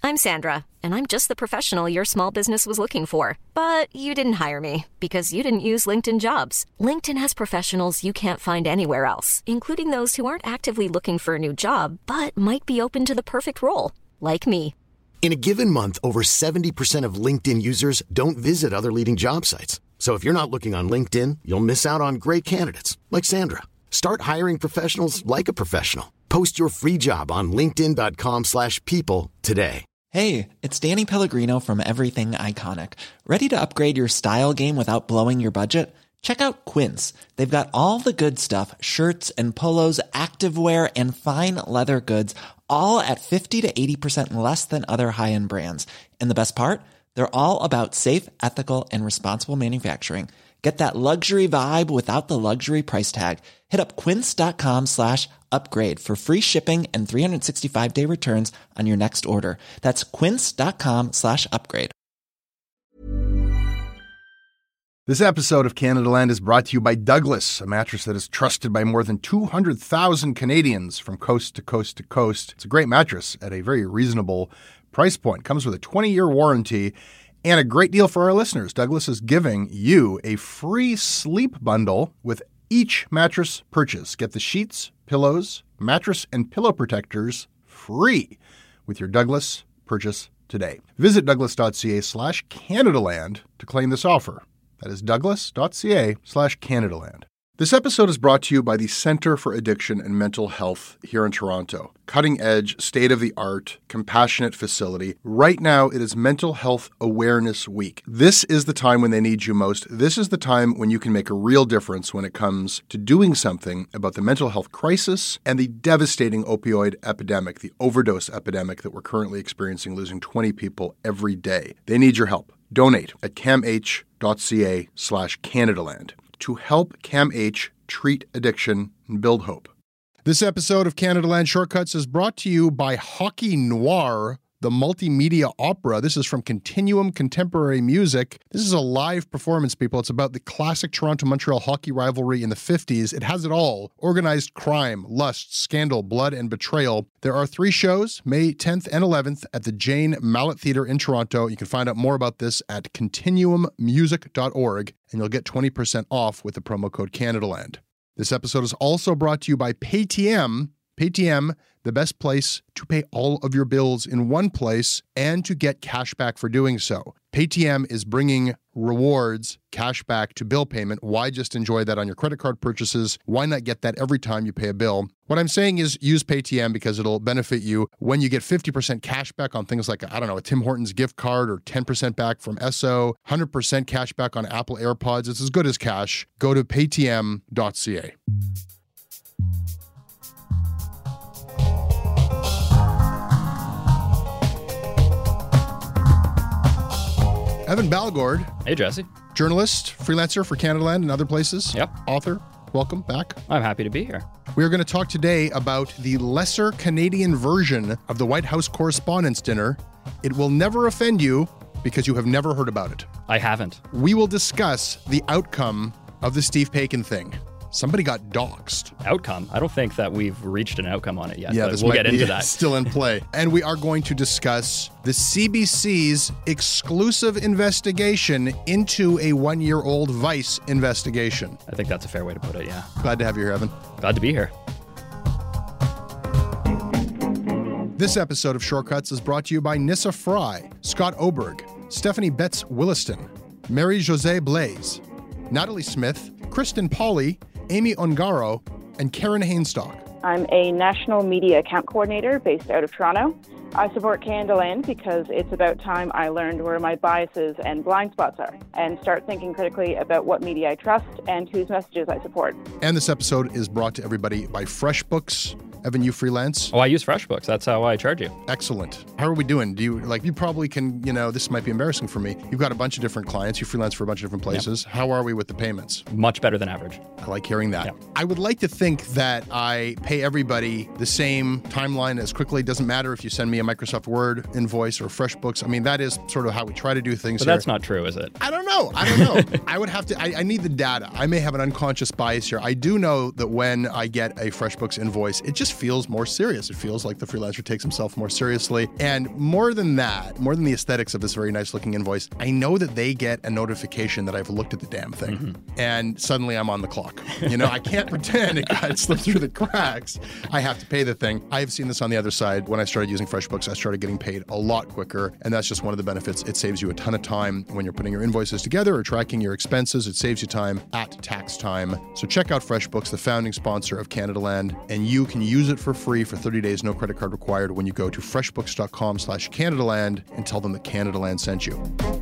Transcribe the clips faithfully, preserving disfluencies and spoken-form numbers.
I'm Sandra, and I'm just the professional your small business was looking for. But you didn't hire me because you didn't use LinkedIn Jobs. LinkedIn has professionals you can't find anywhere else, including those who aren't actively looking for a new job, but might be open to the perfect role, like me. In a given month, over seventy percent of LinkedIn users don't visit other leading job sites. So if you're not looking on LinkedIn, you'll miss out on great candidates like Sandra. Start hiring professionals like a professional. Post your free job on linkedin dot com slash people today. Hey, it's Danny Pellegrino from Everything Iconic. Ready to upgrade your style game without blowing your budget? Check out Quince. They've got all the good stuff, shirts and polos, activewear, and fine leather goods, all at fifty to eighty percent less than other high-end brands. And the best part? They're all about safe, ethical, and responsible manufacturing. Get that luxury vibe without the luxury price tag. Hit up quince.com slash upgrade for free shipping and three sixty-five day returns on your next order. That's quince.com slash upgrade. This episode of Canada Land is brought to you by Douglas, a mattress that is trusted by more than two hundred thousand Canadians from coast to coast to coast. It's a great mattress at a very reasonable price point. Comes with a twenty-year warranty and a great deal for our listeners. Douglas is giving you a free sleep bundle with each mattress purchase. Get the sheets, pillows, mattress, and pillow protectors free with your Douglas purchase today. Visit douglas.ca slash Canadaland to claim this offer. That is douglas.ca slash Canadaland. This episode is brought to you by the Centre for Addiction and Mental Health here in Toronto. Cutting-edge, state-of-the-art, compassionate facility. Right now, it is Mental Health Awareness Week. This is the time when they need you most. This is the time when you can make a real difference when it comes to doing something about the mental health crisis and the devastating opioid epidemic, the overdose epidemic that we're currently experiencing, losing twenty people every day. They need your help. Donate at camh.ca slash Canadaland to help CAMH treat addiction and build hope. This episode of Canada Land Shortcuts is brought to you by Hockey Noir, the multimedia opera. This is from Continuum Contemporary Music. This is a live performance, people. It's about the classic Toronto-Montreal hockey rivalry in the fifties. It has it all. Organized crime, lust, scandal, blood, and betrayal. There are three shows, May tenth and eleventh, at the Jane Mallett Theatre in Toronto. You can find out more about this at continuum music dot org, and you'll get twenty percent off with the promo code CanadaLand. This episode is also brought to you by Paytm. Paytm, the best place to pay all of your bills in one place and to get cash back for doing so. Paytm is bringing rewards, cash back to bill payment. Why just enjoy that on your credit card purchases? Why not get that every time you pay a bill? What I'm saying is use Paytm because it'll benefit you when you get fifty percent cash back on things like, I don't know, a Tim Hortons gift card or ten percent back from Esso, one hundred percent cash back on Apple AirPods. It's as good as cash. Go to paytm dot c a. Evan Balgord. Hey, Jesse. Journalist, freelancer for Canada Land and other places. Yep. Author. Welcome back. I'm happy to be here. We are going to talk today about the lesser Canadian version of the White House Correspondents' Dinner. It will never offend you because you have never heard about it. I haven't. We will discuss the outcome of the Steve Paikin thing. Somebody got doxxed. Outcome? I don't think that we've reached an outcome on it yet. Yeah, but this we'll might get be into that. Still in play. And we are going to discuss the C B C's exclusive investigation into a one-year-old Vice investigation. I think that's a fair way to put it, yeah. Glad to have you here, Evan. Glad to be here. This episode of Shortcuts is brought to you by Nissa Fry, Scott Oberg, Stephanie Betts Williston, Mary-Josée Blaise, Natalie Smith, Kristen Pauley, Amy Ongaro, and Karen Hainstock. I'm a national media account coordinator based out of Toronto. I support Canada Land because it's about time I learned where my biases and blind spots are and start thinking critically about what media I trust and whose messages I support. And this episode is brought to everybody by FreshBooks. Evan, you freelance? Oh, I use FreshBooks. That's how I charge you. Excellent. How are we doing? Do you, like, you probably can, you know, this might be embarrassing for me. You've got a bunch of different clients. You freelance for a bunch of different places. Yep. How are we with the payments? Much better than average. I like hearing that. Yep. I would like to think that I pay everybody the same timeline as quickly. It doesn't matter if you send me a Microsoft Word invoice or FreshBooks. I mean, that is sort of how we try to do things But here. That's not true, is it? I don't know. I don't know. I would have to, I, I need the data. I may have an unconscious bias here. I do know that when I get a FreshBooks invoice, it just feels more serious. It feels like the freelancer takes himself more seriously. And more than that, more than the aesthetics of this very nice looking invoice, I know that they get a notification that I've looked at the damn thing. Mm-hmm. And suddenly I'm on the clock. You know, I can't pretend it got slipped through the cracks. I have to pay the thing. I've seen this on the other side. When I started using FreshBooks, I started getting paid a lot quicker. And that's just one of the benefits. It saves you a ton of time when you're putting your invoices together or tracking your expenses. It saves you time at tax time. So check out FreshBooks, the founding sponsor of Canadaland, and you can use it for free for thirty days, no credit card required, when you go to freshbooks.com slash Canadaland and tell them that Canadaland sent you.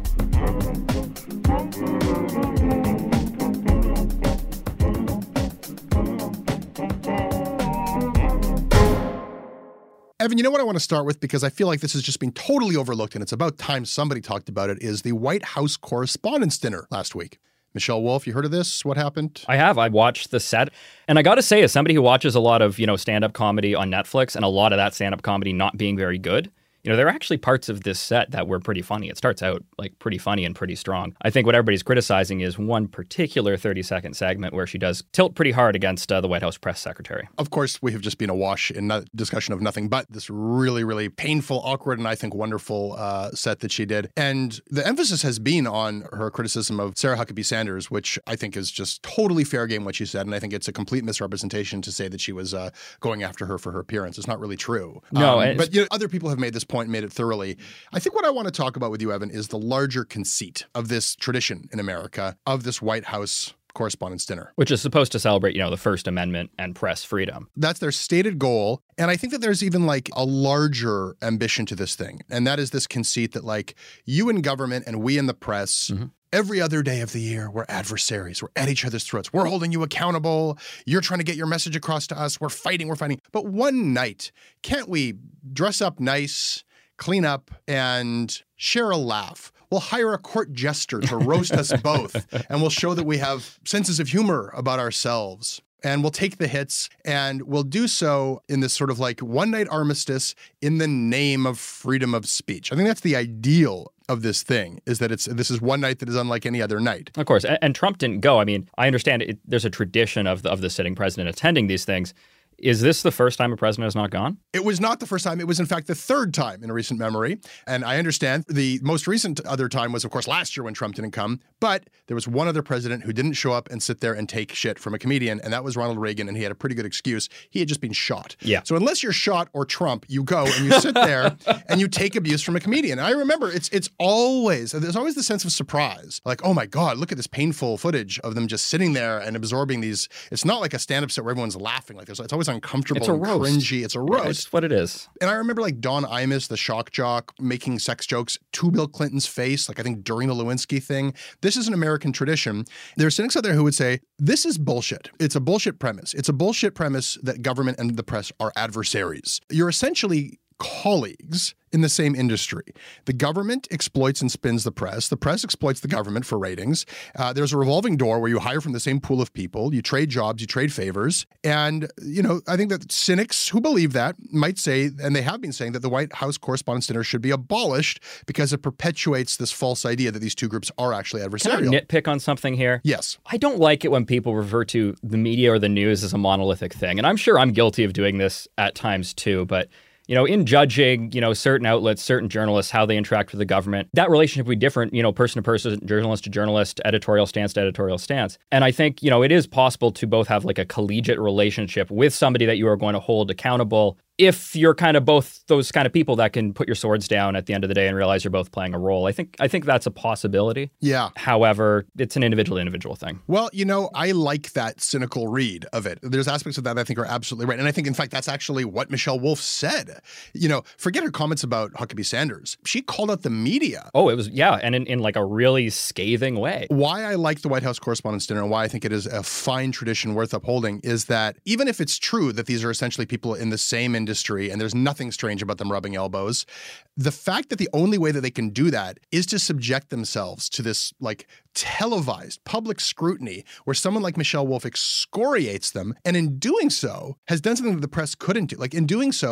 Evan, you know what I want to start with, because I feel like this has just been totally overlooked and it's about time somebody talked about it, is the White House Correspondents' Dinner last week. Michelle Wolf, you heard of this? What happened? I have. I watched the set. And I got to say, as somebody who watches a lot of, you know, stand-up comedy on Netflix, and a lot of that stand-up comedy not being very good, you know, there are actually parts of this set that were pretty funny. It starts out like pretty funny and pretty strong. I think what everybody's criticizing is one particular thirty-second segment where she does tilt pretty hard against uh, the White House press secretary. Of course, we have just been awash in no- discussion of nothing but this really, really painful, awkward, and I think wonderful uh, set that she did. And the emphasis has been on her criticism of Sarah Huckabee Sanders, which I think is just totally fair game what she said. And I think it's a complete misrepresentation to say that she was uh, going after her for her appearance. It's not really true. No, um, but you know, other people have made this point and made it thoroughly. I think what I want to talk about with you, Evan, is the larger conceit of this tradition in America of this White House Correspondents' Dinner. Which is supposed to celebrate, you know, the First Amendment and press freedom. That's their stated goal. And I think that there's even like a larger ambition to this thing. And that is this conceit that like you in government and we in the press, mm-hmm. every other day of the year, we're adversaries. We're at each other's throats. We're holding you accountable. You're trying to get your message across to us. We're fighting. We're fighting. But one night, can't we dress up nice, clean up, and share a laugh? We'll hire a court jester to roast us both, and we'll show that we have senses of humor about ourselves. And we'll take the hits, and we'll do so in this sort of like one-night armistice in the name of freedom of speech. I think that's the ideal of this thing, is that it's this is one night that is unlike any other night. Of course, and, and Trump didn't go. I mean, I understand it, there's a tradition of the, of the sitting president attending these things. Is this the first time a president has not gone? It was not the first time. It was, in fact, the third time in recent memory. And I understand the most recent other time was, of course, last year when Trump didn't come. But there was one other president who didn't show up and sit there and take shit from a comedian, and that was Ronald Reagan, and he had a pretty good excuse. He had just been shot. Yeah. So unless you're shot or Trump, you go and you sit there and you take abuse from a comedian. And I remember it's it's always, there's always the sense of surprise. Like, oh my God, look at this painful footage of them just sitting there and absorbing these. It's not like a stand-up set where everyone's laughing. Like, there's, it's always uncomfortable. It's a roast. Cringy. It's a roast. It's what it is. And I remember like Don Imus, the shock jock, making sex jokes to Bill Clinton's face, like I think during the Lewinsky thing. This is an American tradition. There are cynics out there who would say, this is bullshit. It's a bullshit premise. It's a bullshit premise that government and the press are adversaries. You're essentially colleagues in the same industry. The government exploits and spins the press. The press exploits the government for ratings. Uh, there's a revolving door where you hire from the same pool of people. You trade jobs, you trade favors. And, you know, I think that cynics who believe that might say, and they have been saying, that the White House Correspondents' Dinner should be abolished because it perpetuates this false idea that these two groups are actually adversarial. Can I nitpick on something here? Yes. I don't like it when people refer to the media or the news as a monolithic thing. And I'm sure I'm guilty of doing this at times too, but you know, in judging, you know, certain outlets, certain journalists, how they interact with the government, that relationship will be different, you know, person to person, journalist to journalist, editorial stance to editorial stance. And I think, you know, it is possible to both have like a collegiate relationship with somebody that you are going to hold accountable if you're kind of both those kind of people that can put your swords down at the end of the day and realize you're both playing a role. I think I think that's a possibility. Yeah. However, it's an individual individual thing. Well, you know, I like that cynical read of it. There's aspects of that I think are absolutely right. And I think, in fact, that's actually what Michelle Wolf said. You know, forget her comments about Huckabee Sanders. She called out the media. Oh, it was, yeah, and in, in like a really scathing way. Why I like the White House Correspondents' Dinner and why I think it is a fine tradition worth upholding is that even if it's true that these are essentially people in the same industry and there's nothing strange about them rubbing elbows, the fact that the only way that they can do that is to subject themselves to this like televised public scrutiny where someone like Michelle Wolf excoriates them, and in doing so has done something that the press couldn't do. Like in doing so,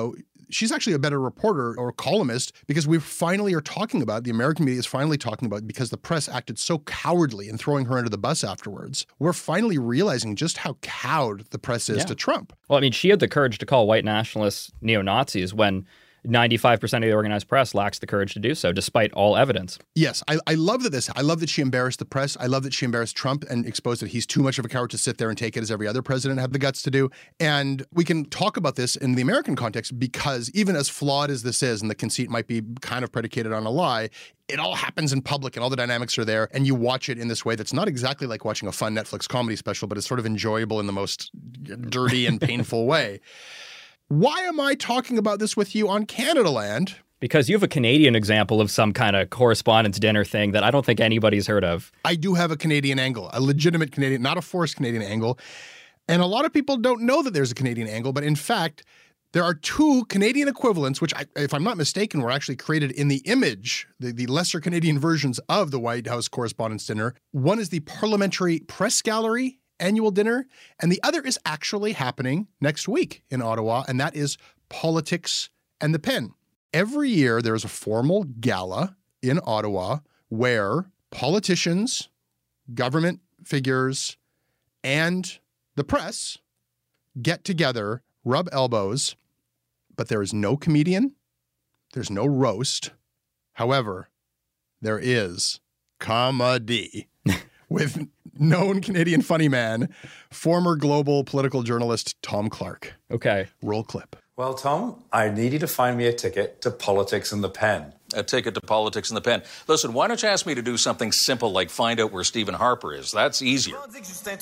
she's actually a better reporter or columnist because we finally are talking about, the American media is finally talking about, because the press acted so cowardly in throwing her under the bus afterwards. We're finally realizing just how cowed the press is yeah. to Trump. Well, I mean, she had the courage to call white nationalists neo-Nazis when ninety-five percent of the organized press lacks the courage to do so, despite all evidence. Yes, I, I love that this, I love that she embarrassed the press. I love that she embarrassed Trump and exposed that he's too much of a coward to sit there and take it as every other president had the guts to do. And we can talk about this in the American context because even as flawed as this is, and the conceit might be kind of predicated on a lie, it all happens in public and all the dynamics are there. And you watch it in this way that's not exactly like watching a fun Netflix comedy special, but it's sort of enjoyable in the most dirty and painful way. Why am I talking about this with you on Canada Land? Because you have a Canadian example of some kind of correspondence dinner thing that I don't think anybody's heard of. I do have a Canadian angle, a legitimate Canadian, not a forced Canadian angle. And a lot of people don't know that there's a Canadian angle, but in fact, there are two Canadian equivalents, which, I, if I'm not mistaken, were actually created in the image, the, the lesser Canadian versions of the White House Correspondents' Dinner. One is the Parliamentary Press Gallery annual dinner, and the other is actually happening next week in Ottawa, and that is Politics and the Pen. Every year, there is a formal gala in Ottawa where politicians, government figures, and the press get together, rub elbows, but there is no comedian, there's no roast. However, there is comedy with known Canadian funny man, former global political journalist Tom Clark. Okay. Roll clip. Well, Tom, I need you to find me a ticket to Politics in the Pen. A ticket to Politics in the Pen. Listen, why don't you ask me to do something simple like find out where Stephen Harper is? That's easier. Justin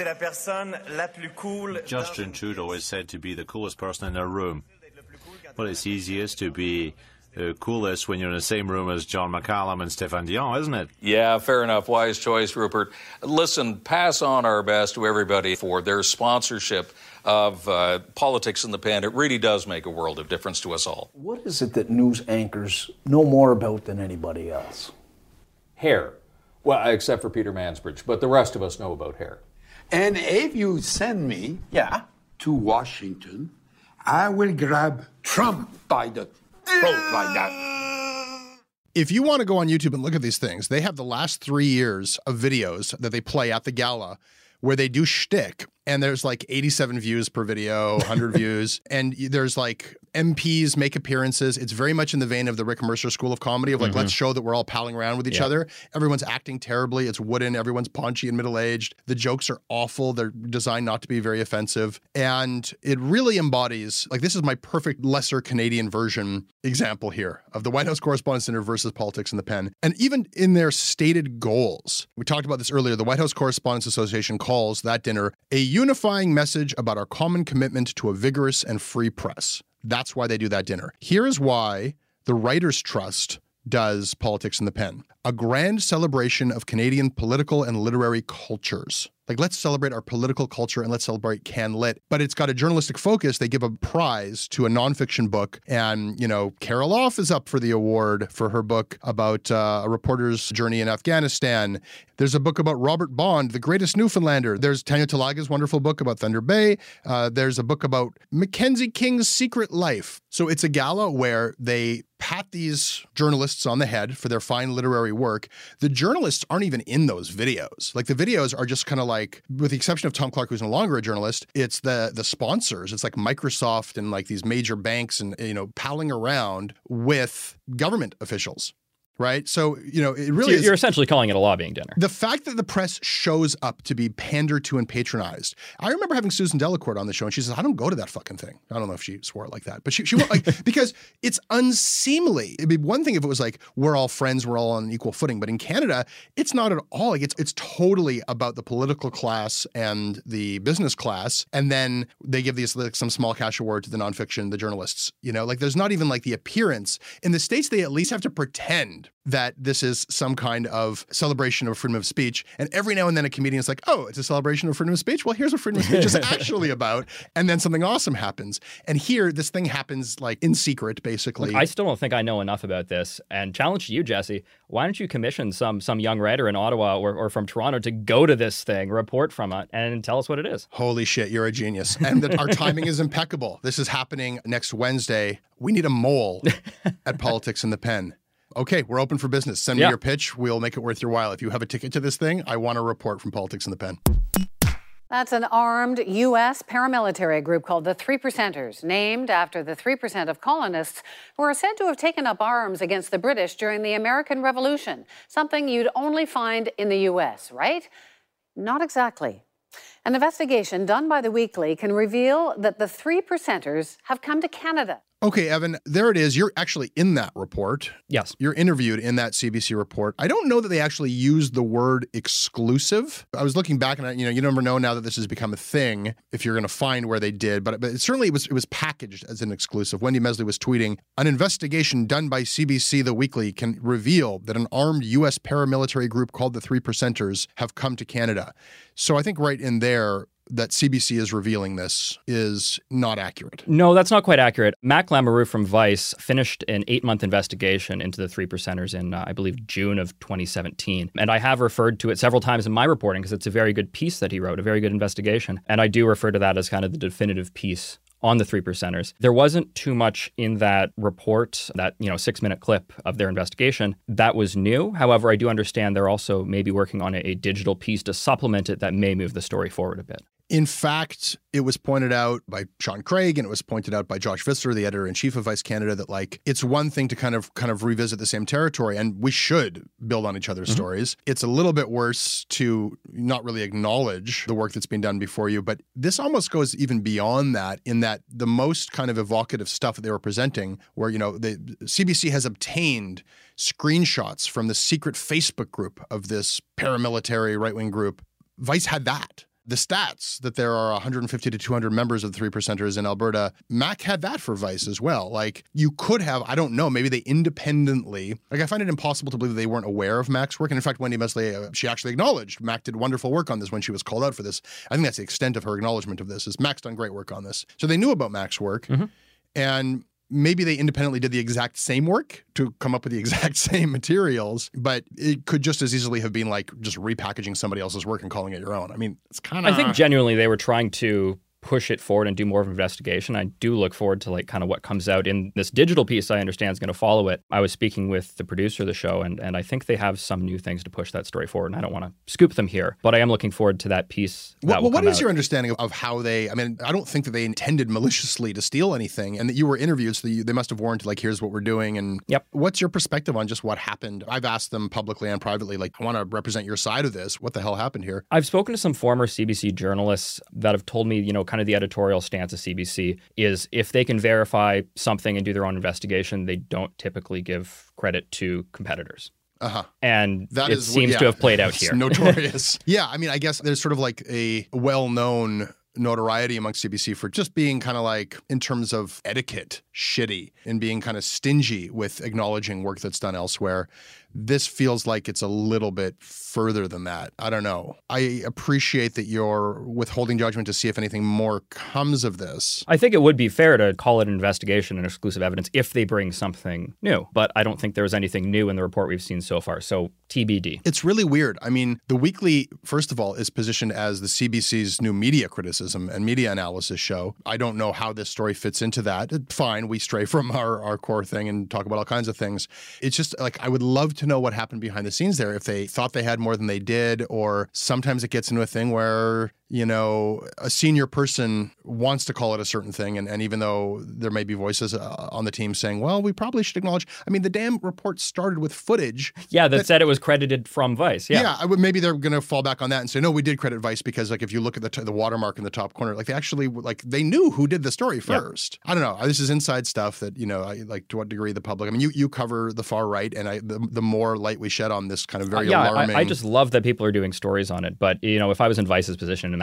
Trudeau is said to be the coolest person in the room. Well, it's easiest to be Uh, coolest when you're in the same room as John McCallum and Stéphane Dion, isn't it? Yeah, fair enough. Wise choice, Rupert. Listen, pass on our best to everybody for their sponsorship of uh, Politics in the Pen. It really does make a world of difference to us all. What is it that news anchors know more about than anybody else? Hair. Well, except for Peter Mansbridge, but the rest of us know about hair. And if you send me yeah. to Washington, I will grab Trump by the throat like that. If you want to go on YouTube and look at these things, they have the last three years of videos that they play at the gala where they do shtick. And there's like eighty-seven views per video, one hundred views. And there's like M Ps make appearances. It's very much in the vein of the Rick Mercer School of Comedy of like, mm-hmm. let's show that we're all palling around with each yeah. other. Everyone's acting terribly. It's wooden. Everyone's paunchy and middle-aged. The jokes are awful. They're designed not to be very offensive. And it really embodies, like this is my perfect lesser Canadian version example here of the White House Correspondents' Dinner versus Politics in the Pen. And even in their stated goals, we talked about this earlier, the White House Correspondents Association calls that dinner a unifying message about our common commitment to a vigorous and free press. That's why they do that dinner. Here is why the Writers' Trust does Politics in the Pen. A grand celebration of Canadian political and literary cultures. Like, let's celebrate our political culture and let's celebrate CanLit. But it's got a journalistic focus. They give a prize to a nonfiction book. And, you know, Carol Off is up for the award for her book about uh, a reporter's journey in Afghanistan. There's a book about Robert Bond, the greatest Newfoundlander. There's Tanya Talaga's wonderful book about Thunder Bay. Uh, there's a book about Mackenzie King's secret life. So it's a gala where they pat these journalists on the head for their fine literary work. The journalists aren't even in those videos. Like the videos are just kind of like, with the exception of Tom Clark, who's no longer a journalist, it's the the sponsors. It's like Microsoft and like these major banks and, you know, palling around with government officials. Right. So, you know, it really so you're is. You're essentially calling it a lobbying dinner. The fact that the press shows up to be pandered to and patronized. I remember having Susan Delacourt on the show and she says, I don't go to that fucking thing. I don't know if she swore it like that, but she, she won't, like, because it's unseemly. It'd be one thing if it was like, we're all friends, we're all on equal footing. But in Canada, it's not at all. Like it's, it's totally about the political class and the business class. And then they give these like some small cash award to the nonfiction, the journalists, you know, like there's not even like the appearance. In the States, they at least have to pretend pretend that this is some kind of celebration of freedom of speech. And every now and then a comedian is like, oh, it's a celebration of freedom of speech? Well, here's what freedom of speech is actually about. And then something awesome happens. And here, this thing happens like in secret, basically. Look, I still don't think I know enough about this. And challenge to you, Jesse, why don't you commission some some young writer in Ottawa or, or from Toronto to go to this thing, report from it, and tell us what it is? Holy shit, you're a genius. And the, our timing is impeccable. This is happening next Wednesday. We need a mole at Politics in the Pen. Okay, we're open for business. Send me yeah. your pitch. We'll make it worth your while. If you have a ticket to this thing, I want a report from Politics in the Pen. That's an armed U S paramilitary group called the Three Percenters, named after the three percent of colonists who are said to have taken up arms against the British during the American Revolution, something you'd only find in the U S, right? Not exactly. An investigation done by The Weekly can reveal that the Three Percenters have come to Canada. Okay, Evan, there it is. You're actually in that report. Yes. You're interviewed in that C B C report. I don't know that they actually used the word exclusive. I was looking back and I, you know, you never know now that this has become a thing if you're going to find where they did, but, but it, certainly it was, it was packaged as an exclusive. Wendy Mesley was tweeting, an investigation done by C B C The Weekly can reveal that an armed U S paramilitary group called the Three Percenters have come to Canada. So I think right in there, that C B C is revealing this is not accurate. No, that's not quite accurate. Mac Lamoureux from Vice finished an eight-month investigation into the Three Percenters in, uh, I believe, June of twenty seventeen. And I have referred to it several times in my reporting because it's a very good piece that he wrote, a very good investigation. And I do refer to that as kind of the definitive piece on the Three Percenters. There wasn't too much in that report, that, you know, six-minute clip of their investigation that was new. However, I do understand they're also maybe working on a, a digital piece to supplement it that may move the story forward a bit. In fact, it was pointed out by Sean Craig and it was pointed out by Josh Visser, the editor-in-chief of Vice Canada, that like it's one thing to kind of kind of revisit the same territory, and we should build on each other's mm-hmm. stories. It's a little bit worse to not really acknowledge the work that's been done before you, but this almost goes even beyond that in that the most kind of evocative stuff that they were presenting, where, you know, the C B C has obtained screenshots from the secret Facebook group of this paramilitary right-wing group. Vice had that. The stats that there are one hundred fifty to two hundred members of the Three Percenters in Alberta, Mac had that for Vice as well. Like, you could have, I don't know, maybe they independently, like I find it impossible to believe that they weren't aware of Mac's work. And in fact, Wendy Mesley, uh, she actually acknowledged Mac did wonderful work on this when she was called out for this. I think that's the extent of her acknowledgement of this, is Mac's done great work on this. So they knew about Mac's work. Mm-hmm. And maybe they independently did the exact same work to come up with the exact same materials, but it could just as easily have been like just repackaging somebody else's work and calling it your own. I mean, it's kind of... I think genuinely they were trying to push it forward and do more of an investigation. I do look forward to like kind of what comes out in this digital piece I understand is going to follow it. I was speaking with the producer of the show, and, and I think they have some new things to push that story forward, and I don't want to scoop them here, but I am looking forward to that piece. That well, well what is out. your understanding of, of how they, I mean, I don't think that they intended maliciously to steal anything, and that you were interviewed, so you, they must have warned, like, here's what we're doing, and yep. What's your perspective on just what happened? I've asked them publicly and privately, like, I want to represent your side of this. What the hell happened here? I've spoken to some former C B C journalists that have told me, you know, kind of the editorial stance of C B C is if they can verify something and do their own investigation, they don't typically give credit to competitors. Uh-huh. And that it is, seems yeah, to have played out here. Notorious. Yeah, I mean, I guess there's sort of like a well-known notoriety amongst C B C for just being kind of like, in terms of etiquette, shitty, and being kind of stingy with acknowledging work that's done elsewhere. This feels like it's a little bit further than that. I don't know. I appreciate that you're withholding judgment to see if anything more comes of this. I think it would be fair to call it an investigation and exclusive evidence if they bring something new. But I don't think there was anything new in the report we've seen so far. So T B D. It's really weird. I mean, The Weekly, first of all, is positioned as the C B C's new media criticism and media analysis show. I don't know how this story fits into that. Fine, we stray from our, our core thing and talk about all kinds of things. It's just like, I would love to know what happened behind the scenes there, if they thought they had more than they did, or sometimes it gets into a thing where, you know, a senior person wants to call it a certain thing, and, and even though there may be voices uh, on the team saying, well, we probably should acknowledge, I mean, the damn report started with footage. Yeah, that, that said it was credited from Vice. Yeah, yeah I would, maybe they're going to fall back on that and say, no, we did credit Vice because, like, if you look at the, t- the watermark in the top corner, like, they actually, like, they knew who did the story first. Yeah. I don't know. This is inside stuff that, you know, I, like, to what degree the public, I mean, you, you cover the far right, and I, the, the more light we shed on this kind of very uh, yeah, alarming. I, I just love that people are doing stories on it. But, you know, if I was in Vice's position and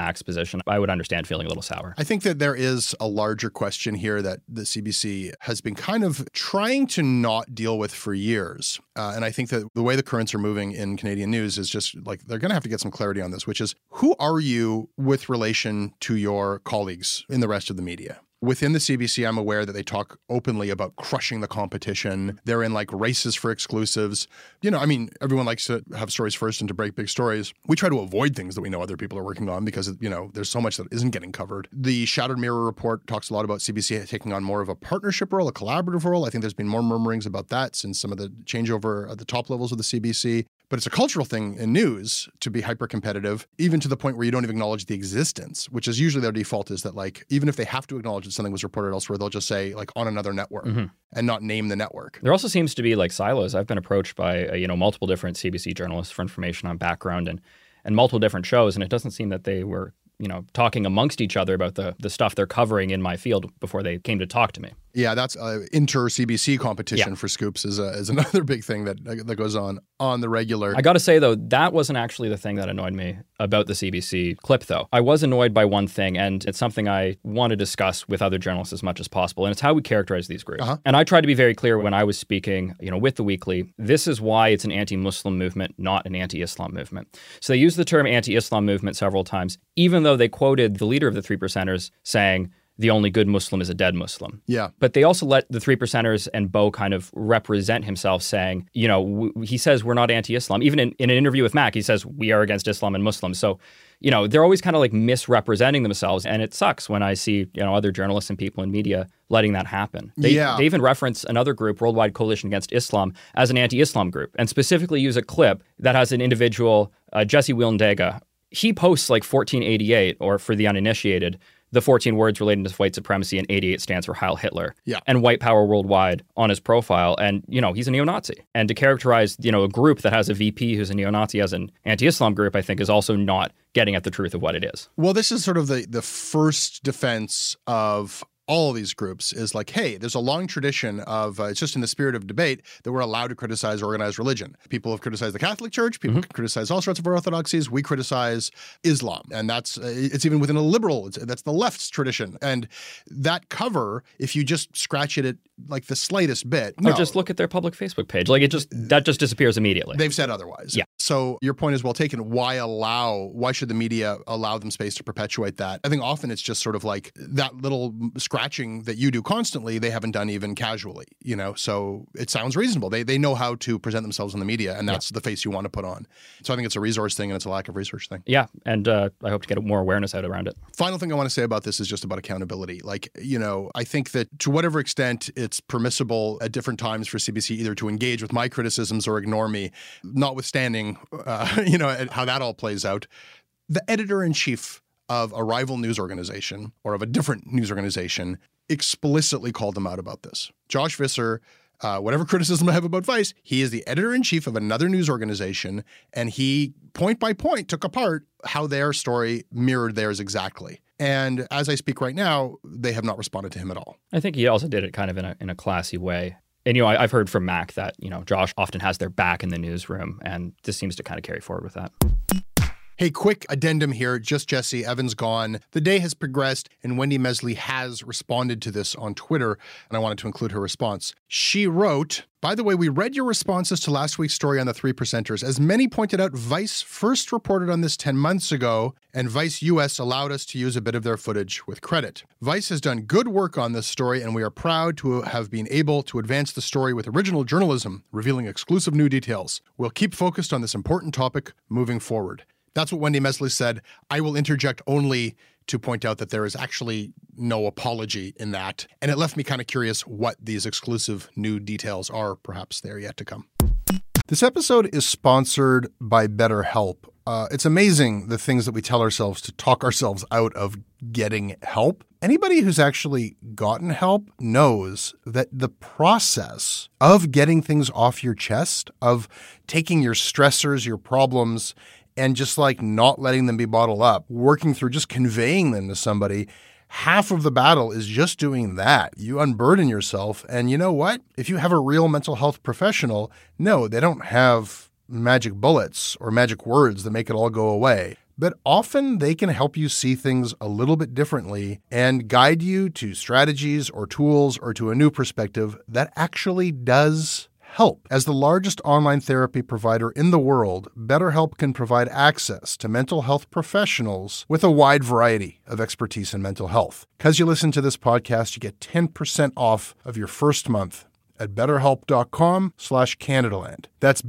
Mac's position, I would understand feeling a little sour. I think that there is a larger question here that the C B C has been kind of trying to not deal with for years. Uh, and I think that the way the currents are moving in Canadian news is just like they're going to have to get some clarity on this, which is who are you with relation to your colleagues in the rest of the media? Within the C B C, I'm aware that they talk openly about crushing the competition. They're in like races for exclusives. You know, I mean, everyone likes to have stories first and to break big stories. We try to avoid things that we know other people are working on because, you know, there's so much that isn't getting covered. The Shattered Mirror report talks a lot about C B C taking on more of a partnership role, a collaborative role. I think there's been more murmurings about that since some of the changeover at the top levels of the C B C. But it's a cultural thing in news to be hyper-competitive, even to the point where you don't even acknowledge the existence, which is usually their default is that, like, even if they have to acknowledge that something was reported elsewhere, they'll just say, like, on another network mm-hmm. and not name the network. There also seems to be, like, silos. I've been approached by, uh, you know, multiple different C B C journalists for information on background and, and multiple different shows, and it doesn't seem that they were, you know, talking amongst each other about the, the stuff they're covering in my field before they came to talk to me. Yeah, that's uh, inter-C B C competition yeah. for scoops is, uh, is another big thing that that goes on on the regular. I got to say, though, that wasn't actually the thing that annoyed me about the C B C clip, though. I was annoyed by one thing, and it's something I want to discuss with other journalists as much as possible, and it's how we characterize these groups. Uh-huh. And I tried to be very clear when I was speaking, you know, with the Weekly. This is why it's an anti-Muslim movement, not an anti-Islam movement. So they used the term anti-Islam movement several times, even though they quoted the leader of the Three Percenters saying, the only good Muslim is a dead Muslim. Yeah. But they also let the Three Percenters and Beau kind of represent himself saying, you know, w- he says we're not anti-Islam. Even in, in an interview with Mac, he says we are against Islam and Muslims. So, you know, they're always kind of like misrepresenting themselves. And it sucks when I see, you know, other journalists and people in media letting that happen. They, yeah. they even reference another group, Worldwide Coalition Against Islam, as an anti-Islam group and specifically use a clip that has an individual, uh, Jesse Wielandega. He posts like fourteen eighty-eight, or for the uninitiated, the fourteen words relating to white supremacy, and eighty-eight stands for Heil Hitler. Yeah. And white power worldwide on his profile. And, you know, he's a neo-Nazi. And to characterize, you know, a group that has a V P who's a neo-Nazi as an anti-Islam group, I think is also not getting at the truth of what it is. Well, this is sort of the, the first defense of all of these groups is like, hey, there's a long tradition of, uh, it's just in the spirit of debate that we're allowed to criticize organized religion. People have criticized the Catholic Church. People mm-hmm. can criticize all sorts of orthodoxies. We criticize Islam. And that's, uh, it's even within a liberal, it's, that's the left's tradition. And that cover, if you just scratch it at like the slightest bit. Or no. just look at their public Facebook page. Like it just, that just disappears immediately. They've said otherwise. Yeah. So your point is well taken. Why allow, why should the media allow them space to perpetuate that? I think often it's just sort of like that little scratching that you do constantly, they haven't done even casually, you know? So it sounds reasonable. They they know how to present themselves in the media, and that's yeah. the face you want to put on. So I think it's a resource thing and it's a lack of research thing. Yeah. And uh, I hope to get more awareness out around it. Final thing I want to say about this is just about accountability. Like, you know, I think that to whatever extent it's permissible at different times for C B C either to engage with my criticisms or ignore me, notwithstanding, uh, you know, how that all plays out, the editor-in-chief of a rival news organization or of a different news organization explicitly called them out about this. Josh Visser, uh, whatever criticism I have about Vice, he is the editor-in-chief of another news organization, and he, point by point, took apart how their story mirrored theirs exactly. And as I speak right now, they have not responded to him at all. I think he also did it kind of in a in a classy way. And, you know, I, I've heard from Mac that, you know, Josh often has their back in the newsroom, and this seems to kind of carry forward with that. Hey, quick addendum here. Just Jesse, Evan's gone. The day has progressed, and Wendy Mesley has responded to this on Twitter, and I wanted to include her response. She wrote, by the way, we read your responses to last week's story on the Three Percenters. As many pointed out, Vice first reported on this ten months ago, and Vice U S allowed us to use a bit of their footage with credit. Vice has done good work on this story, and we are proud to have been able to advance the story with original journalism, revealing exclusive new details. We'll keep focused on this important topic moving forward. That's what Wendy Mesley said. I will interject only to point out that there is actually no apology in that. And it left me kind of curious what these exclusive new details are. Perhaps they're yet to come. This episode is sponsored by BetterHelp. Uh, it's amazing the things that we tell ourselves to talk ourselves out of getting help. Anybody who's actually gotten help knows that the process of getting things off your chest, of taking your stressors, your problems, and just like not letting them be bottled up, working through just conveying them to somebody, half of the battle is just doing that. You unburden yourself. And you know what? If you have a real mental health professional, no, they don't have magic bullets or magic words that make it all go away. but often they can help you see things a little bit differently and guide you to strategies or tools or to a new perspective that actually does help. As the largest online therapy provider in the world, BetterHelp can provide access to mental health professionals with a wide variety of expertise in mental health. Because you listen to this podcast, you get ten percent off of your first month at betterhelp.com slash Canadaland. That's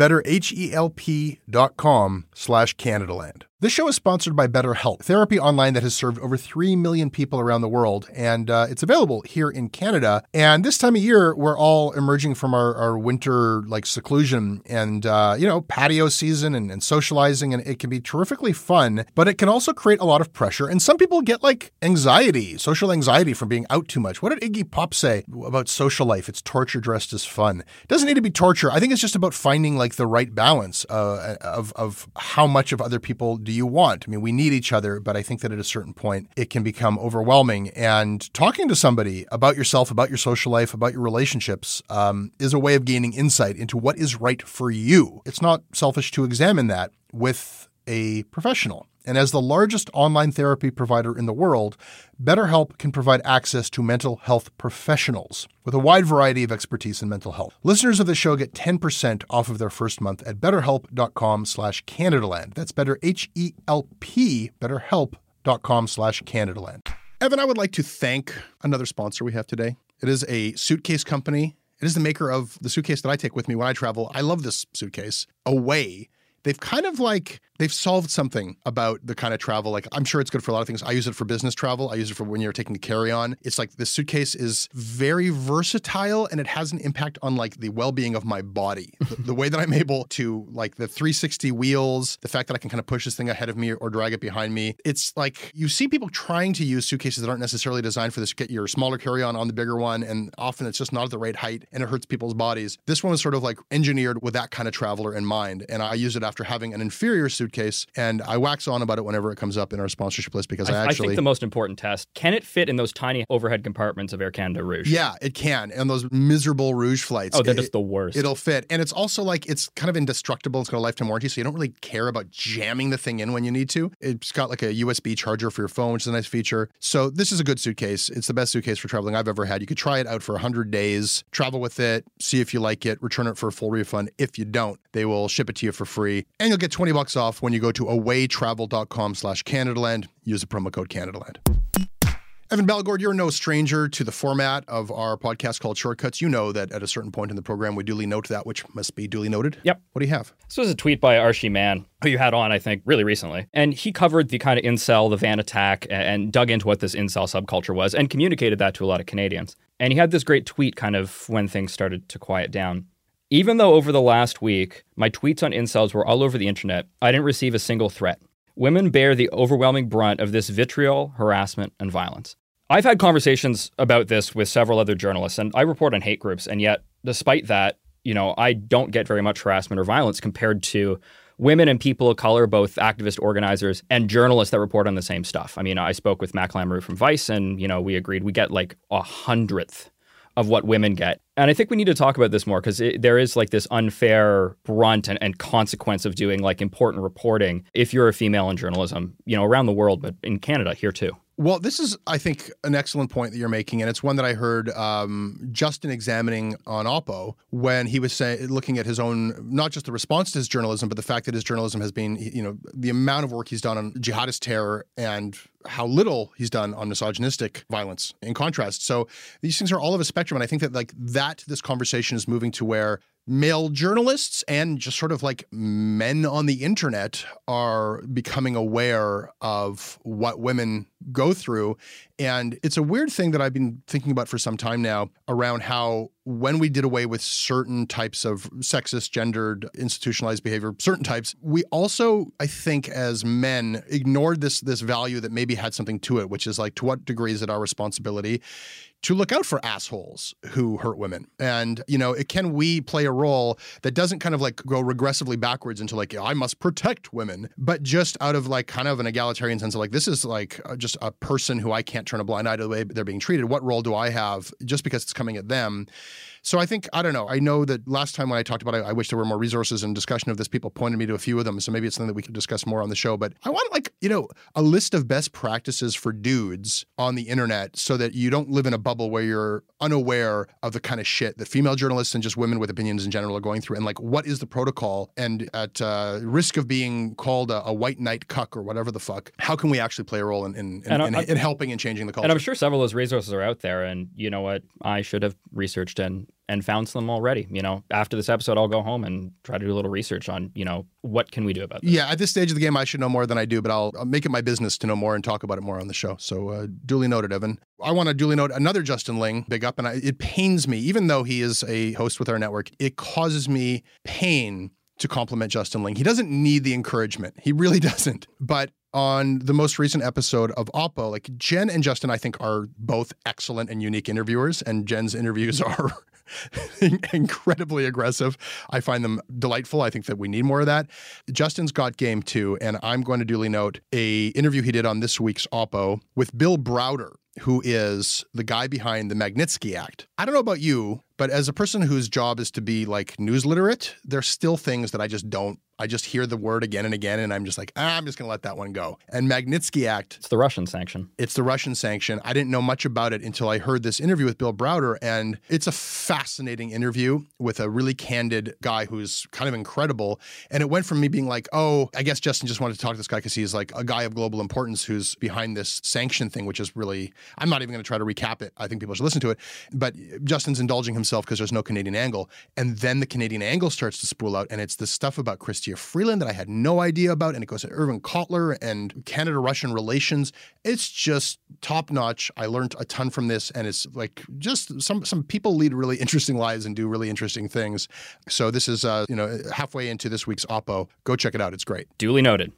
betterhelp.com slash Canadaland. This show is sponsored by BetterHelp, therapy online that has served over three million people around the world, and uh, it's available here in Canada. And this time of year, we're all emerging from our, our winter like seclusion and, uh, you know, patio season and, and socializing, and it can be terrifically fun, but it can also create a lot of pressure. And some people get like anxiety, social anxiety from being out too much. What did Iggy Pop say about social life? It's torture dressed as fun. It doesn't need to be torture. I think it's just about finding like the right balance uh, of, of how much of other people do you want. I mean, we need each other, but I think that at a certain point, it can become overwhelming. And talking to somebody about yourself, about your social life, about your relationships um, is a way of gaining insight into what is right for you. It's not selfish to examine that with a professional. And as the largest online therapy provider in the world, BetterHelp can provide access to mental health professionals with a wide variety of expertise in mental health. Listeners of the show get ten percent off of their first month at betterhelp.com slash Canadaland. That's better, H E L P, betterhelp.com slash Canadaland. Evan, I would like to thank another sponsor we have today. It is a suitcase company. It is the maker of the suitcase that I take with me when I travel. I love this suitcase. Away. They've kind of like, they've solved something about the kind of travel. Like, I'm sure it's good for a lot of things. I use it for business travel. I use it for when you're taking a carry-on. It's like this suitcase is very versatile and it has an impact on like the well-being of my body. the, the way that I'm able to like the three sixty wheels, the fact that I can kind of push this thing ahead of me or drag it behind me. It's like you see people trying to use suitcases that aren't necessarily designed for this. Get your smaller carry-on on the bigger one, and often it's just not at the right height and it hurts people's bodies. This one was sort of like engineered with that kind of traveler in mind, and I use it after having an inferior suitcase, and I wax on about it whenever it comes up in our sponsorship list because I, I actually... I think the most important test, can it fit in those tiny overhead compartments of Air Canada Rouge? Yeah, it can. And those miserable Rouge flights. Oh, they're it, just the worst. It'll fit. And it's also like, it's kind of indestructible. It's got a lifetime warranty, so you don't really care about jamming the thing in when you need to. It's got like a U S B charger for your phone, which is a nice feature. So this is a good suitcase. It's the best suitcase for traveling I've ever had. You could try it out for one hundred days, travel with it, see if you like it, return it for a full refund. If you don't, they will ship it to you for free. And you'll get twenty bucks off when you go to awaytravel.com slash Canadaland. Use the promo code Canadaland. Evan Bellagord, you're no stranger to the format of our podcast called Shortcuts. You know that at a certain point in the program, we duly note that which must be duly noted. Yep. What do you have? This was a tweet by Archie Mann, who you had on, I think, really recently. And he covered the kind of incel, the van attack, and dug into what this incel subculture was and communicated that to a lot of Canadians. And he had this great tweet kind of when things started to quiet down. Even though over the last week, my tweets on incels were all over the internet, I didn't receive a single threat. Women bear the overwhelming brunt of this vitriol, harassment, and violence. I've had conversations about this with several other journalists, and I report on hate groups, and yet, despite that, you know, I don't get very much harassment or violence compared to women and people of color, both activist organizers and journalists that report on the same stuff. I mean, I spoke with Mac Lamoureux from Vice, and, you know, we agreed we get like a hundredth of what women get. And I think we need to talk about this more because there is like this unfair brunt and, and consequence of doing like important reporting if you're a female in journalism, you know, around the world, but in Canada here too. Well, this is, I think, an excellent point that you're making, and it's one that I heard um, Justin examining on Oppo when he was say, looking at his own, not just the response to his journalism, but the fact that his journalism has been, you know, the amount of work he's done on jihadist terror and how little he's done on misogynistic violence in contrast. So these things are all of a spectrum, and I think that like that, this conversation is moving to where male journalists and just sort of like men on the internet are becoming aware of what women go through. And it's a weird thing that I've been thinking about for some time now around how when we did away with certain types of sexist, gendered, institutionalized behavior, certain types, we also, I think, as men, ignored this, this value that maybe had something to it, which is like, to what degree is it our responsibility to look out for assholes who hurt women. And, you know, it, can we play a role that doesn't kind of like go regressively backwards into like, I must protect women, but just out of like kind of an egalitarian sense of like, this is like just a person who I can't turn a blind eye to the way they're being treated. What role do I have just because it's coming at them? So I think, I don't know, I know that last time when I talked about it, I wish there were more resources and discussion of this. People pointed me to a few of them. So maybe it's something that we could discuss more on the show. But I want like, you know, a list of best practices for dudes on the internet so that you don't live in a bubble where you're unaware of the kind of shit that female journalists and just women with opinions in general are going through. And like, what is the protocol? And at uh, risk of being called a, a white knight cuck or whatever the fuck, how can we actually play a role in, in, in, in, in helping and changing the culture? And I'm sure several of those resources are out there. And you know what? I should have researched and and found some already. You know, after this episode, I'll go home and try to do a little research on, you know, what can we do about this? Yeah, at this stage of the game, I should know more than I do, but I'll, I'll make it my business to know more and talk about it more on the show. So uh, duly noted, Evan. I want to duly note another Justin Ling, big up, and I, it pains me, even though he is a host with our network, it causes me pain to compliment Justin Ling. He doesn't need the encouragement. He really doesn't. But on the most recent episode of Oppo, like Jen and Justin, I think, are both excellent and unique interviewers, and Jen's interviews are incredibly aggressive. I find them delightful. I think that we need more of that. Justin's got game too, and I'm going to duly note a interview he did on this week's Oppo with Bill Browder, who is the guy behind the Magnitsky Act. I don't know about you, but as a person whose job is to be like news literate, there's still things that I just don't I just hear the word again and again, and I'm just like, ah, I'm just going to let that one go. And Magnitsky Act. It's the Russian sanction. It's the Russian sanction. I didn't know much about it until I heard this interview with Bill Browder, and it's a fascinating interview with a really candid guy who's kind of incredible. And it went from me being like, oh, I guess Justin just wanted to talk to this guy because he's like a guy of global importance who's behind this sanction thing, which is really, I'm not even going to try to recap it. I think people should listen to it. But Justin's indulging himself because there's no Canadian angle. And then the Canadian angle starts to spool out, and it's this stuff about Chrystia Freeland that I had no idea about, and it goes to Irvin Kotler and Canada-Russian relations. It's just top-notch. I learned a ton from this, and it's like just some some people lead really interesting lives and do really interesting things. So this is uh, you know halfway into this week's Oppo. Go check it out. It's great. Duly noted.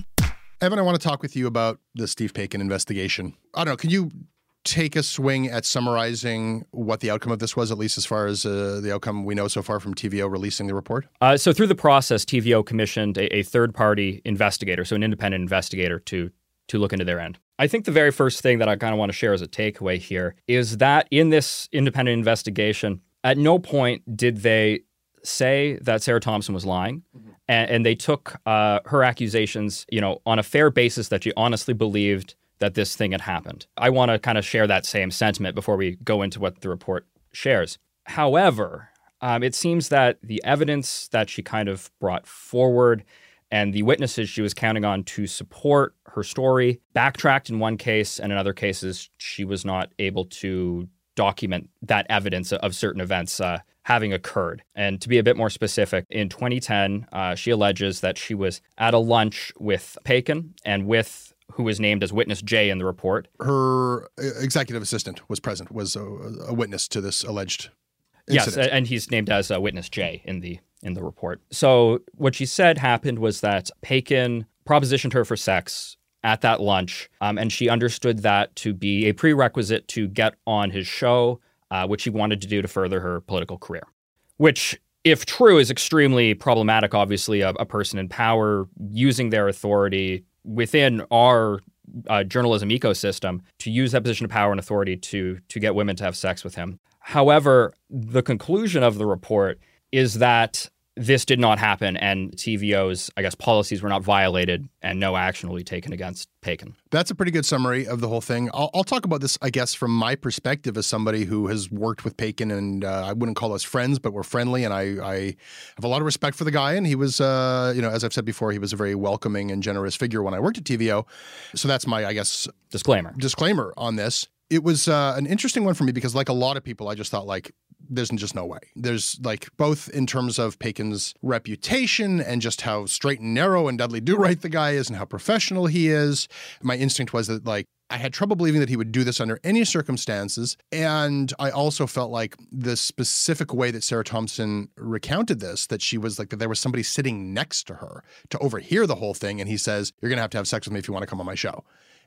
Evan, I want to talk with you about the Steve Paikin investigation. I don't know. Can you take a swing at summarizing what the outcome of this was, at least as far as uh, the outcome we know so far from T V O releasing the report? Uh, so through the process, T V O commissioned a, a third-party investigator, so an independent investigator, to to look into their end. I think the very first thing that I kind of want to share as a takeaway here is that in this independent investigation, at no point did they say that Sarah Thompson was lying, mm-hmm. and, and they took uh, her accusations, you know, on a fair basis that she honestly believed that this thing had happened. I want to kind of share that same sentiment before we go into what the report shares. However, um, it seems that the evidence that she kind of brought forward and the witnesses she was counting on to support her story backtracked in one case, and in other cases, she was not able to document that evidence of certain events uh, having occurred. And to be a bit more specific, in twenty ten, uh, she alleges that she was at a lunch with Paikin and with who was named as Witness J in the report. Her executive assistant was present, was a, a witness to this alleged incident. Yes, and he's named as uh, Witness J in the in the report. So what she said happened was that Paikin propositioned her for sex at that lunch, um, and she understood that to be a prerequisite to get on his show, uh, which she wanted to do to further her political career. Which, if true, is extremely problematic, obviously, a, a person in power using their authority within our uh, journalism ecosystem to use that position of power and authority to to get women to have sex with him. However, the conclusion of the report is that this did not happen, and T V O's, I guess, policies were not violated, and no action will be taken against Paikin. That's a pretty good summary of the whole thing. I'll, I'll talk about this, I guess, from my perspective as somebody who has worked with Paikin, and uh, I wouldn't call us friends, but we're friendly, and I, I have a lot of respect for the guy, and he was, uh, you know, as I've said before, he was a very welcoming and generous figure when I worked at T V O. So that's my, I guess, disclaimer. Disclaimer on this. It was uh, an interesting one for me because, like a lot of people, I just thought, like, there's just no way. There's, like, both in terms of Paikin's reputation and just how straight and narrow and Dudley Do-Right the guy is and how professional he is. My instinct was that, like, I had trouble believing that he would do this under any circumstances. And I also felt like the specific way that Sarah Thompson recounted this, that she was like, that there was somebody sitting next to her to overhear the whole thing. And he says, you're going to have to have sex with me if you want to come on my show.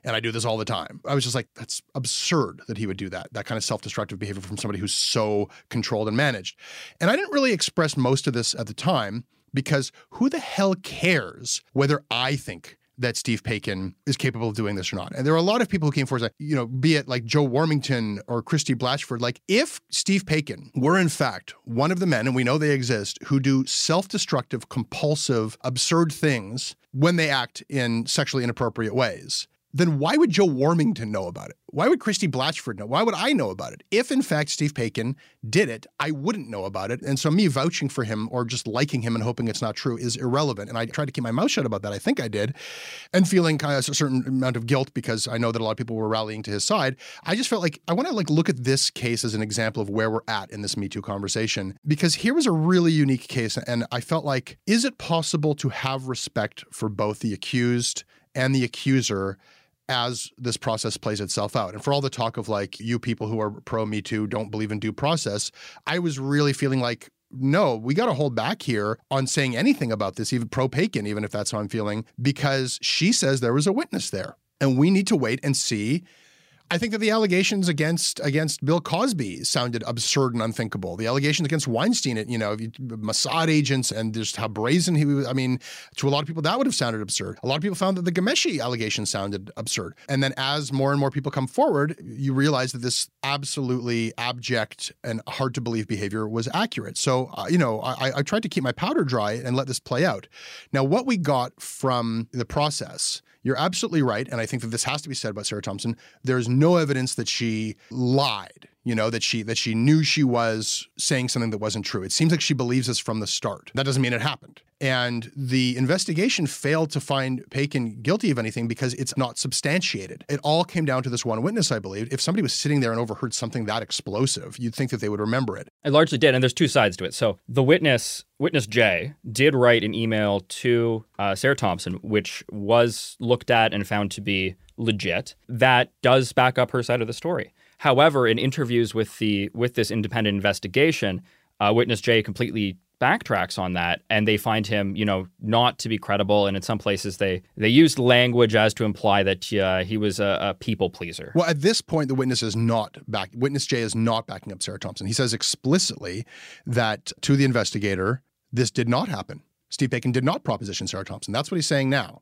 and I do this all the time. I was just like, that's absurd that he would do that, that kind of self-destructive behavior from somebody who's so controlled and managed. And I didn't really express most of this at the time because who the hell cares whether I think that Steve Paikin is capable of doing this or not. And there are a lot of people who came forward, like, you know, be it like Joe Warmington or Christy Blatchford, like if Steve Paikin were in fact one of the men, and we know they exist, who do self-destructive, compulsive, absurd things when they act in sexually inappropriate ways, then why would Joe Warmington know about it? Why would Christy Blatchford know? Why would I know about it? If, in fact, Steve Paikin did it, I wouldn't know about it. And so me vouching for him or just liking him and hoping it's not true is irrelevant. And I tried to keep my mouth shut about that. I think I did. And feeling kind of a certain amount of guilt because I know that a lot of people were rallying to his side. I just felt like I want to like look at this case as an example of where we're at in this Me Too conversation, because here was a really unique case. And I felt like, is it possible to have respect for both the accused and the accuser as this process plays itself out? And for all the talk of like, you people who are pro Me Too don't believe in due process, I was really feeling like, no, we got to hold back here on saying anything about this, even pro Paikin, even if that's how I'm feeling, because she says there was a witness there. And we need to wait and see. I think that the allegations against against Bill Cosby sounded absurd and unthinkable. The allegations against Weinstein, you know, Mossad agents and just how brazen he was. I mean, to a lot of people, that would have sounded absurd. A lot of people found that the Ghomeshi allegations sounded absurd. And then as more and more people come forward, you realize that this absolutely abject and hard to believe behavior was accurate. So, uh, you know, I, I tried to keep my powder dry and let this play out. Now, what we got from the process, you're absolutely right, and I think that this has to be said about Sarah Thompson. There's no evidence that she lied, you know, that she that she knew she was saying something that wasn't true. It seems like she believes this from the start. That doesn't mean it happened. And the investigation failed to find Paikin guilty of anything because it's not substantiated. It all came down to this one witness, I believe. If somebody was sitting there and overheard something that explosive, you'd think that they would remember it. I largely did, and there's two sides to it. So the witness, witness J, did write an email to uh, Sarah Thompson, which was looked at and found to be legit. That does back up her side of the story. However, in interviews with the with this independent investigation, uh, witness J completely backtracks on that, and they find him, you know, not to be credible. And in some places, they they used language as to imply that uh, he was a, a people pleaser. Well, at this point, the witness is not back. Witness J is not backing up Sarah Thompson. He says explicitly that to the investigator, this did not happen. Steve Paikin did not proposition Sarah Thompson. That's what he's saying now.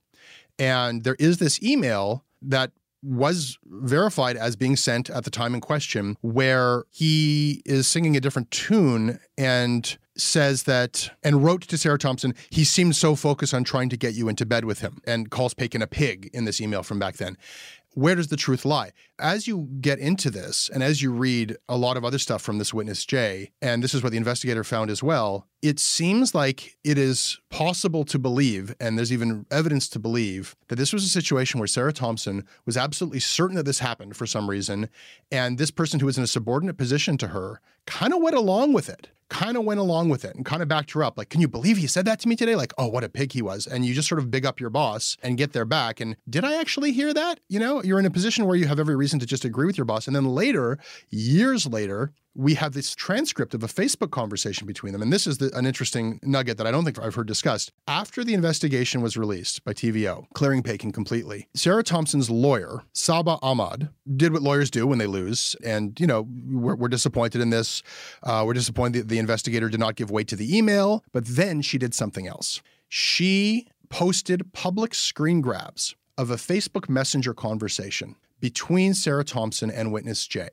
And there is this email that was verified as being sent at the time in question, where he is singing a different tune and says that, and wrote to Sarah Thompson, he seemed so focused on trying to get you into bed with him, and calls Paikin a pig in this email from back then. Where does the truth lie? As you get into this, and as you read a lot of other stuff from this witness J, and this is what the investigator found as well, it seems like it is possible to believe, and there's even evidence to believe, that this was a situation where Sarah Thompson was absolutely certain that this happened for some reason, and this person who was in a subordinate position to her kind of went along with it. kind of went along with it and kind of backed her up. Like, can you believe he said that to me today? Like, oh, what a pig he was. And you just sort of big up your boss and get their back. And did I actually hear that? You know, you're in a position where you have every reason to just agree with your boss. And then later, years later, we have this transcript of a Facebook conversation between them. And this is the, an interesting nugget that I don't think I've heard discussed. After the investigation was released by T V O, clearing Paikin completely, Sarah Thompson's lawyer, Saba Ahmad, did what lawyers do when they lose. And, you know, we're, we're disappointed in this. Uh, we're disappointed that the investigator did not give weight to the email. But then she did something else. She posted public screen grabs of a Facebook Messenger conversation between Sarah Thompson and Witness J.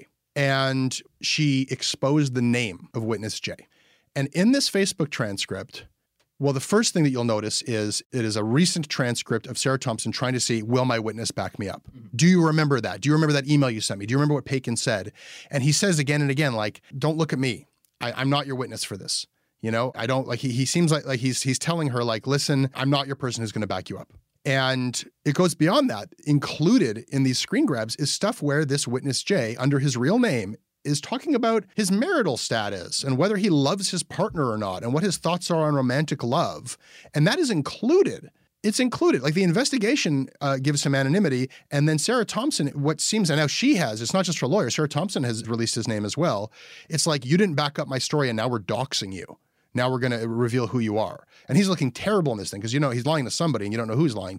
And she exposed the name of Witness J. And in this Facebook transcript, well, the first thing that you'll notice is it is a recent transcript of Sarah Thompson trying to see, will my witness back me up? Mm-hmm. Do you remember that? Do you remember that email you sent me? Do you remember what Paikin said? And he says again and again, like, don't look at me. I, I'm not your witness for this. You know, I don't like, he, he seems like, like he's, he's telling her, like, listen, I'm not your person who's going to back you up. And it goes beyond that. Included in these screen grabs is stuff where this Witness J, under his real name, is talking about his marital status and whether he loves his partner or not and what his thoughts are on romantic love. And that is included. It's included. Like, the investigation uh, gives him anonymity. And then Sarah Thompson, what seems, and now she has, it's not just her lawyer, Sarah Thompson has released his name as well. It's like, you didn't back up my story and now we're doxing you. Now we're going to reveal who you are. And he's looking terrible in this thing because, you know, he's lying to somebody and you don't know who he's lying to.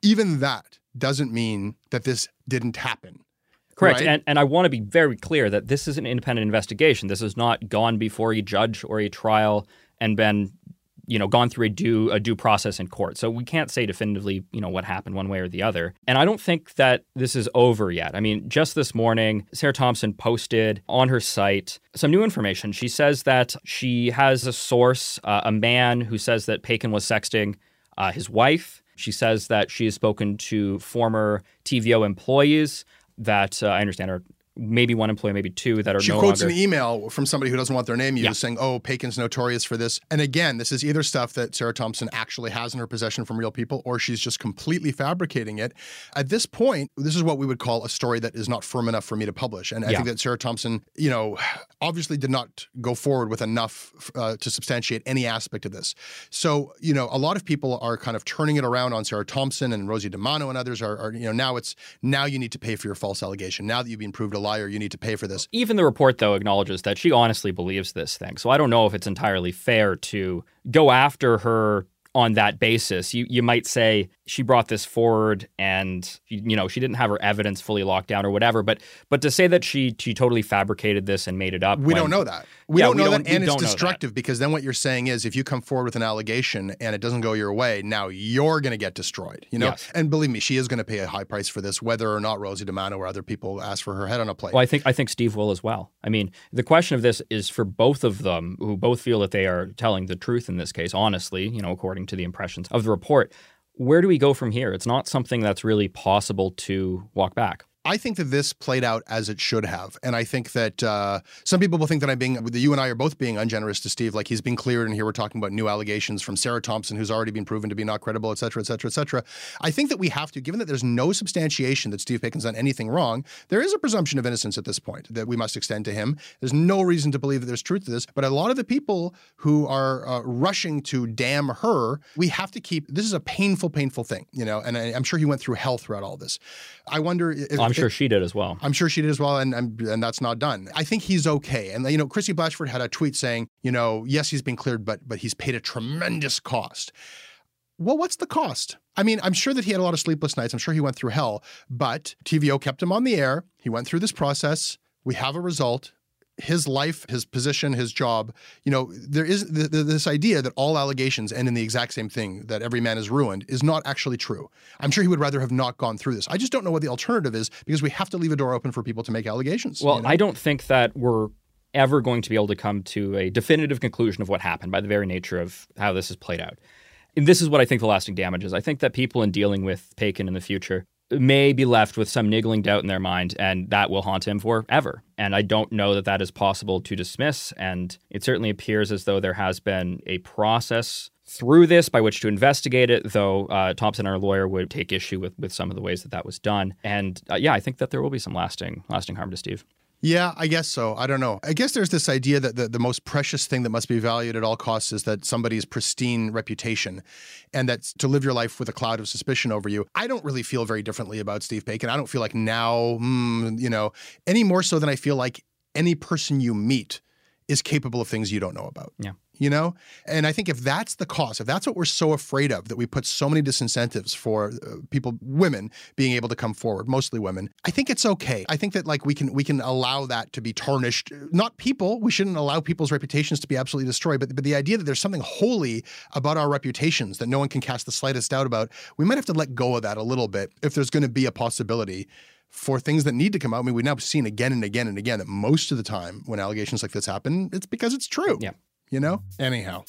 even that doesn't mean that this didn't happen. Correct. Right? And and I want to be very clear that this is an independent investigation. This has not gone before a judge or a trial and been, you know, gone through a due a due process in court. So we can't say definitively, you know, what happened one way or the other. And I don't think that this is over yet. I mean, just this morning, Sarah Thompson posted on her site some new information. She says that she has a source, uh, a man who says that Paikin was sexting uh, his wife. She says that she has spoken to former T V O employees that uh, I understand are maybe one employee, maybe two that are she no quotes longer... an email from somebody who doesn't want their name used Yeah. saying, oh, Paikin's notorious for this. And again, this is either stuff that Sarah Thompson actually has in her possession from real people, or she's just completely fabricating it. At this point, this is what we would call a story that is not firm enough for me to publish. And I Yeah. think that Sarah Thompson, you know, obviously did not go forward with enough uh, to substantiate any aspect of this. So, you know, a lot of people are kind of turning it around on Sarah Thompson, and Rosie DiMano and others are, are, you know, now it's, now you need to pay for your false allegation. Now that you've been proved a liar, you need to pay for this. Even the report, though, acknowledges that she honestly believes this thing. So I don't know if it's entirely fair to go after her on that basis. You you might say she brought this forward and, you know, she didn't have her evidence fully locked down or whatever. But but to say that she she totally fabricated this and made it up. We when, don't know that. We Yeah, don't we know don't- that. we And it's don't know that. destructive, because then what you're saying is if you come forward with an allegation and it doesn't go your way, now you're going to get destroyed. You know? Yes. And believe me, she is going to pay a high price for this, whether or not Rosie DiMano or other people ask for her head on a plate. Well, I think I think Steve will as well. I mean, the question of this is for both of them, who both feel that they are telling the truth in this case, honestly, you know, according to the impressions of the report. Where do we go from here? It's not something that's really possible to walk back. I think that this played out as it should have. And I think that uh, some people will think that I'm being, that you and I are both being ungenerous to Steve. Like, he's been cleared, and here we're talking about new allegations from Sarah Thompson, who's already been proven to be not credible, et cetera, et cetera, et cetera. I think that we have to, given that there's no substantiation that Steve Paikin's done anything wrong, there is a presumption of innocence at this point that we must extend to him. There's no reason to believe that there's truth to this. But a lot of the people who are uh, rushing to damn her, we have to keep, this is a painful, painful thing, you know, and I, I'm sure he went through hell throughout all this. I wonder if... I'm sure if, she did as well. I'm sure she did as well, and, and and that's not done. I think he's okay. And, you know, Christy Blatchford had a tweet saying, you know, yes, he's been cleared, but but he's paid a tremendous cost. Well, what's the cost? I mean, I'm sure that he had a lot of sleepless nights. I'm sure he went through hell, but T V O kept him on the air. He went through this process. We have a result. His life, his position, his job, you know, there is th- th- this idea that all allegations end in the exact same thing, that every man is ruined, is not actually true. I'm sure he would rather have not gone through this. I just don't know what the alternative is, because we have to leave a door open for people to make allegations. Well, you know? I don't think that we're ever going to be able to come to a definitive conclusion of what happened by the very nature of how this has played out. And this is what I think the lasting damage is. I think that people in dealing with Paikin in the future may be left with some niggling doubt in their mind, and that will haunt him forever. And I don't know that that is possible to dismiss. And it certainly appears as though there has been a process through this by which to investigate it, though uh, Thompson, our lawyer, would take issue with, with some of the ways that that was done. And uh, yeah, I think that there will be some lasting, lasting harm to Steve. Yeah, I guess so. I don't know. I guess there's this idea that the, the most precious thing that must be valued at all costs is that somebody's pristine reputation, and that to live your life with a cloud of suspicion over you. I don't really feel very differently about Steve Paikin. I don't feel like now, mm, you know, any more so than I feel like any person you meet is capable of things you don't know about. Yeah. You know? And I think if that's the cost, if that's what we're so afraid of, that we put so many disincentives for uh, people, women, being able to come forward, mostly women, I think it's okay. I think that like we can we can allow that to be tarnished. Not people. We shouldn't allow people's reputations to be absolutely destroyed. But, but the idea that there's something holy about our reputations that no one can cast the slightest doubt about, we might have to let go of that a little bit if there's going to be a possibility for things that need to come out. I mean, we've now seen again and again and again that most of the time when allegations like this happen, it's because it's true. Yeah. You know? Anyhow.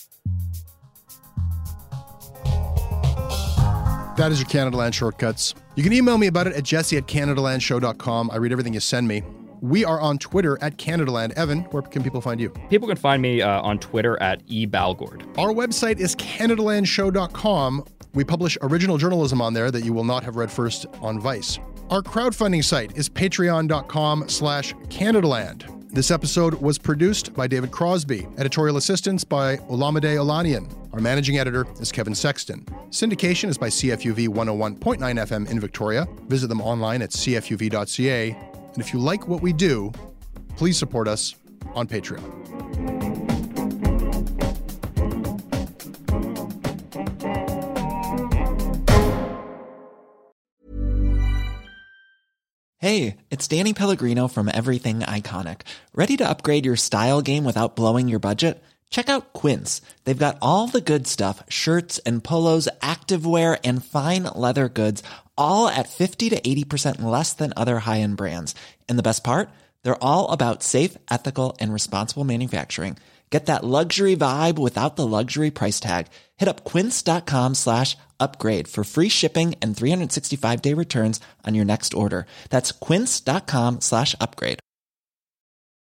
That is your Canada Land Shortcuts. You can email me about it at jesse at canadalandshow dot com. I read everything you send me. We are on Twitter at Canadaland. Evan, where can people find you? People can find me uh, on Twitter at ebalgord. Our website is canadalandshow dot com. We publish original journalism on there that you will not have read first on Vice. Our crowdfunding site is patreon dot com slash Canadaland. This episode was produced by David Crosby. Editorial assistance by Olamide Olanian. Our managing editor is Kevin Sexton. Syndication is by C F U V one oh one point nine F M in Victoria. Visit them online at c f u v dot c a. And if you like what we do, please support us on Patreon. Hey, it's Danny Pellegrino from Everything Iconic. Ready to upgrade your style game without blowing your budget? Check out Quince. They've got all the good stuff, shirts and polos, activewear, and fine leather goods, all at fifty to eighty percent less than other high-end brands. And the best part? They're all about safe, ethical, and responsible manufacturing. Get that luxury vibe without the luxury price tag. Hit up quince.com slash upgrade for free shipping and three sixty-five day returns on your next order. That's quince.com slash upgrade.